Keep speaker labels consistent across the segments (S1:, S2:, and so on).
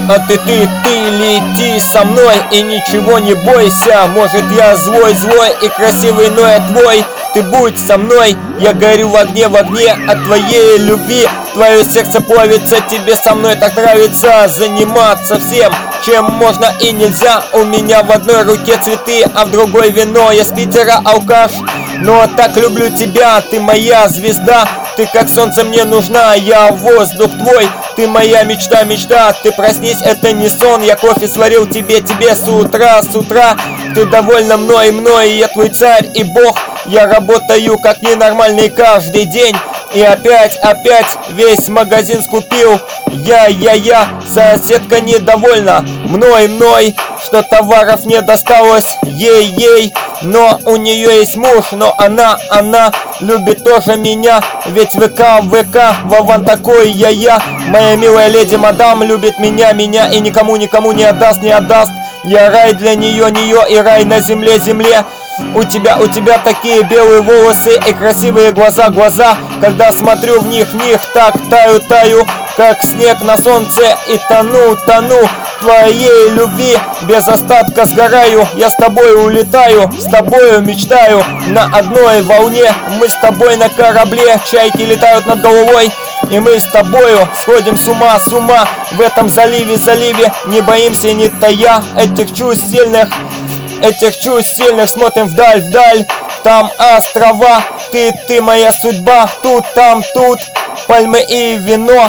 S1: А ты лети со мной и ничего не бойся. Может, я злой и красивый, но я твой. Ты будь со мной, я горю в огне от твоей любви. Твое сердце плавится, тебе со мной так нравится заниматься всем, чем можно и нельзя. У меня в одной руке цветы, а в другой вино. Я с Питера алкаш, но так люблю тебя. Ты моя звезда, ты как солнце мне нужна. Я воздух твой, ты моя мечта. Ты проснись, это не сон. Я кофе сварил тебе с утра. Ты довольна мной, я твой царь и бог. Я работаю как ненормальный каждый день. И опять весь магазин скупил. Я, соседка недовольна мной, что товаров не досталось ей. Но у нее есть муж, но она любит тоже меня. Ведь ВК, Вован такой я. Моя милая леди мадам любит меня и никому не отдаст. Я рай для нее и рай на земле. У тебя такие белые волосы и красивые глаза. Когда смотрю в них так таю, как снег на солнце, и тону в твоей любви. Без остатка сгораю, я с тобой улетаю, с тобою мечтаю на одной волне. Мы с тобой на корабле, чайки летают над головой, и мы с тобою сходим с ума в этом заливе. Не боимся, не тая этих чувств сильных, смотрим вдаль. Там острова, ты моя судьба. Тут, пальмы и вино.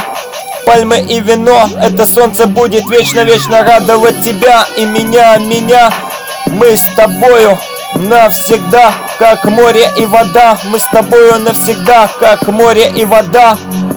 S1: Это солнце будет вечно радовать тебя и меня. Мы с тобою навсегда, как море и вода. Мы с тобою навсегда, как море и вода.